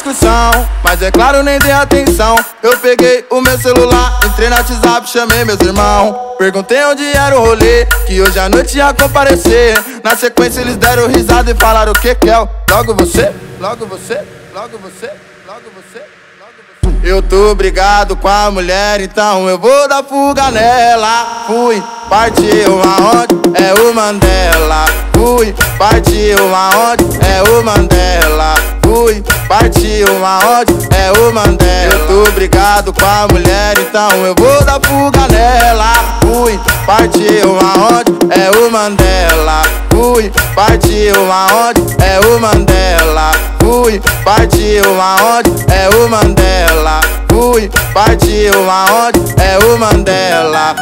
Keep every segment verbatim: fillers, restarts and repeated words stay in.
discussão, mas é claro, nem dei atenção. Eu peguei o meu celular, entrei no WhatsApp, chamei meus irmãos. Perguntei onde era o rolê, que hoje à noite ia comparecer. Na sequência eles deram risada e falaram o que que é? Logo você, logo você, logo você, logo você, logo você. Eu tô brigado com a mulher, então eu vou dar fuga nela. Fui, partiu aonde? É o Mandela. Fui, partiu aonde? É o Mandela. Fui, partiu aonde? É o Mandela. Eu tô brigado com a mulher, então eu vou dar fuga nela. Fui, partiu aonde? É o Mandela. Fui, partiu aonde? É o Mandela. Fui, partiu aonde? É o Mandela. Fui, partiu aonde? É o Mandela.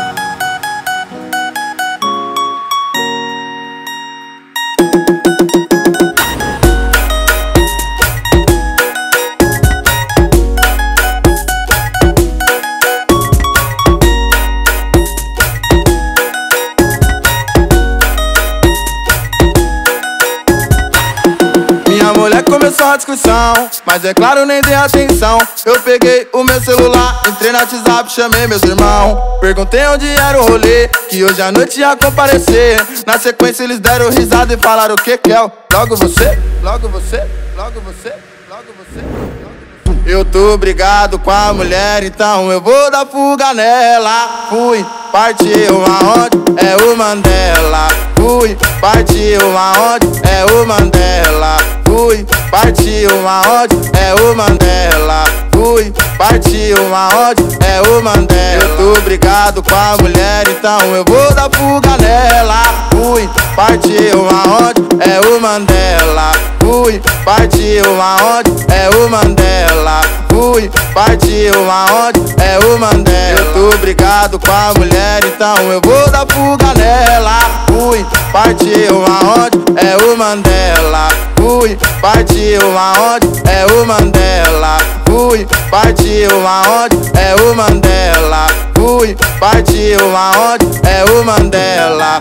Minha mulher começou a discussão, mas é claro, nem dei atenção. Eu peguei o meu celular, entrei no WhatsApp, chamei meus irmãos. Perguntei onde era o rolê, que hoje à noite ia comparecer. Na sequência eles deram risada e falaram o que que é? Logo você, logo você, logo você, logo você, logo você. Eu tô brigado com a mulher, então eu vou dar fuga nela. Fui, partiu aonde? É o Mandela. Fui, partiu aonde? É o Mandela. Fui, partiu aonde? É o Mandela. Fui, partiu aonde? É o Mandela. Eu tô brigado com a mulher, então eu vou dar fuga nela. Fui, partiu aonde? É o Mandela. Fui, partiu aonde? É o Mandela. Fui, partiu aonde? É o Mandela. Eu tô brigado com a mulher, então eu vou dar fuga nela. Fui, partiu aonde? É o Mandela. Fui, partiu aonde? É o Mandela. Fui, partiu aonde? É o Mandela. Fui, partiu aonde? É o Mandela.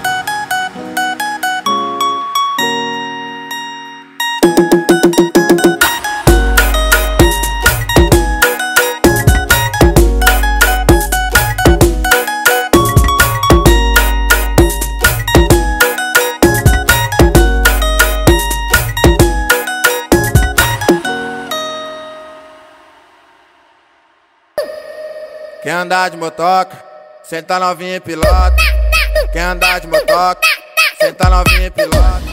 Quer andar de motoca? Senta novinha e pilota. Quer andar de motoca? Senta novinha e pilota.